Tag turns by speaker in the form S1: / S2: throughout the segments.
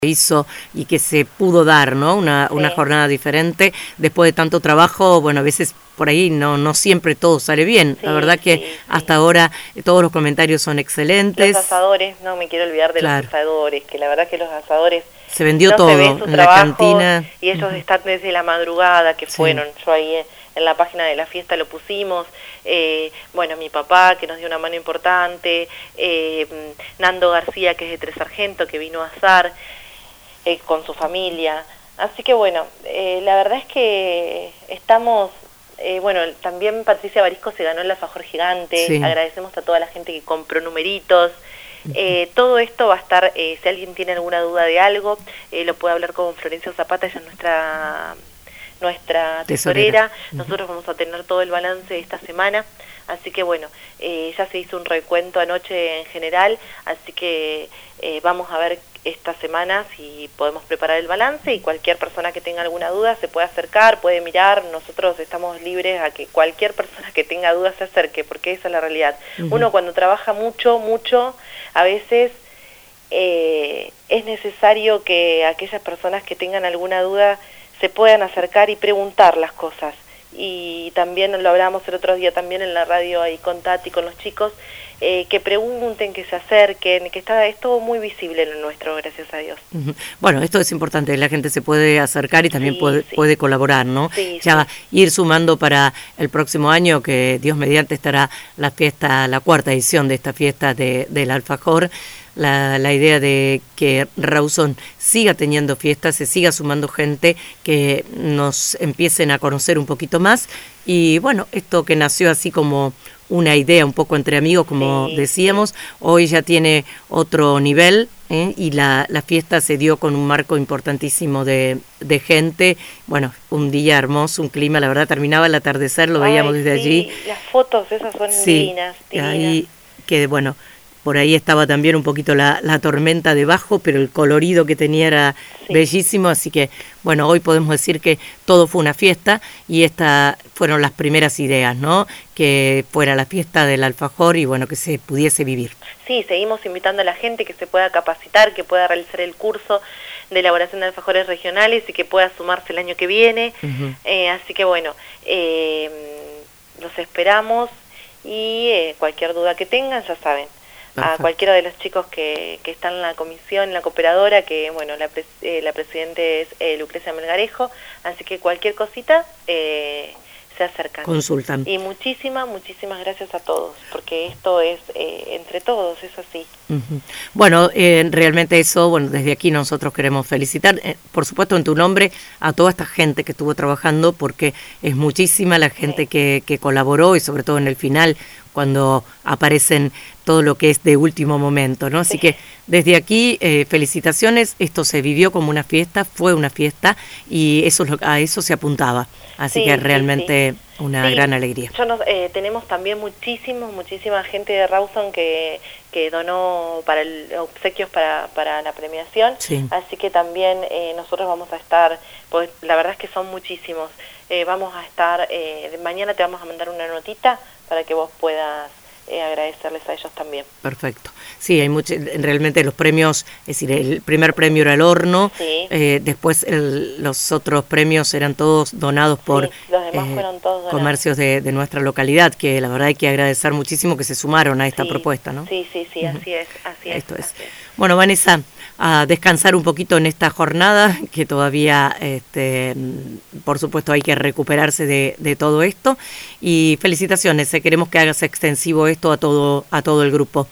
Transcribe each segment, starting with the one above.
S1: hizo y que se pudo dar, ¿no? Una jornada diferente después de tanto trabajo. Bueno, a veces por ahí no siempre todo sale bien. La verdad que hasta ahora todos los comentarios son excelentes.
S2: Los asadores, no me quiero olvidar de los asadores, que la verdad que los asadores
S1: se vendió todo en la cantina.
S2: Y ellos están desde la madrugada que fueron. Yo ahí en la página de la fiesta lo pusimos. Bueno, mi papá que nos dio una mano importante, Nando García que es de Tres Sargento que vino a asar con su familia. Así que bueno, la verdad es que estamos... bueno, también Patricia Barisco se ganó el alfajor gigante. Agradecemos a toda la gente que compró numeritos. Todo esto va a estar, si alguien tiene alguna duda de algo, lo puede hablar con Florencia Zapata, ella es nuestra tesorera. Nosotros vamos a tener todo el balance de esta semana, así que bueno, ya se hizo un recuento anoche en general, así que vamos a ver esta semana si podemos preparar el balance, y cualquier persona que tenga alguna duda se puede acercar, puede mirar. Nosotros estamos libres a que cualquier persona que tenga dudas se acerque, porque esa es la realidad. Uno cuando trabaja mucho, a veces es necesario que aquellas personas que tengan alguna duda se puedan acercar y preguntar las cosas. Y también lo hablábamos el otro día también en la radio ahí con Tati, con los chicos, que pregunten, que se acerquen, que es todo muy visible en lo nuestro, gracias a Dios.
S1: Bueno, esto es importante, la gente se puede acercar y también puede colaborar, ¿no? Ya ir sumando para el próximo año, que Dios mediante estará la fiesta, la cuarta edición de esta fiesta del alfajor. La idea de que Rawson siga teniendo fiestas, se siga sumando gente, que nos empiecen a conocer un poquito más. Y bueno, esto que nació así como una idea un poco entre amigos, como decíamos, hoy ya tiene otro nivel, y la fiesta se dio con un marco importantísimo de gente. Bueno, un día hermoso, un clima, la verdad terminaba el atardecer, lo veíamos desde allí.
S2: Las fotos esas son divinas.
S1: Ahí que bueno, por ahí estaba también un poquito la tormenta debajo, pero el colorido que tenía era bellísimo, así que bueno, hoy podemos decir que todo fue una fiesta, y estas fueron las primeras ideas, ¿no? Que fuera la fiesta del alfajor y bueno, que se pudiese vivir.
S2: Sí, seguimos invitando a la gente que se pueda capacitar, que pueda realizar el curso de elaboración de alfajores regionales y que pueda sumarse el año que viene. Así que bueno, los esperamos, y cualquier duda que tengan, ya saben. A cualquiera de los chicos que están en la comisión, en la cooperadora, que bueno, la presidente es Lucrecia Melgarejo, así que cualquier cosita se acercan.
S1: Consultan.
S2: Y muchísimas gracias a todos, porque esto es entre todos, es así.
S1: Bueno, realmente eso, bueno, desde aquí nosotros queremos felicitar, por supuesto en tu nombre, a toda esta gente que estuvo trabajando, porque es muchísima la gente que colaboró, y sobre todo en el final, cuando aparecen todo lo que es de último momento, ¿no? Así que desde aquí, felicitaciones. Esto se vivió como una fiesta, fue una fiesta, y eso a eso se apuntaba. Así que realmente una gran alegría.
S2: Tenemos también muchísima gente de Rawson que donó para obsequios para la premiación. Así que también nosotros vamos a estar, pues la verdad es que son muchísimos. Vamos a estar, mañana te vamos a mandar una notita para que vos puedas agradecerles a ellos también.
S1: Perfecto. Sí, hay realmente los premios, es decir, el primer premio era el horno, después los otros premios eran todos donados por
S2: los demás fueron todos donados. Comercios
S1: de nuestra localidad, que la verdad hay que agradecer muchísimo que se sumaron a esta propuesta, ¿no?
S2: Sí, así es.
S1: Esto es. Bueno, Vanessa, a descansar un poquito en esta jornada, que todavía, por supuesto, hay que recuperarse de todo esto, y felicitaciones, queremos que hagas extensivo esto a todo el grupo.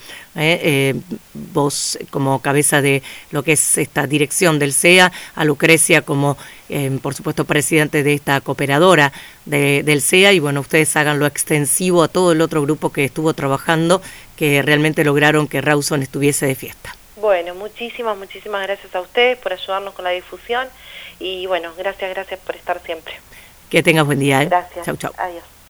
S1: Vos como cabeza de lo que es esta dirección del CEA, a Lucrecia como, por supuesto, presidente de esta cooperadora del CEA, y bueno, ustedes háganlo extensivo a todo el otro grupo que estuvo trabajando, que realmente lograron que Rawson estuviese de fiesta.
S2: Bueno, muchísimas gracias a ustedes por ayudarnos con la difusión, y bueno, gracias por estar siempre.
S1: Que tengas buen día.
S2: Gracias.
S1: Chau.
S2: Adiós.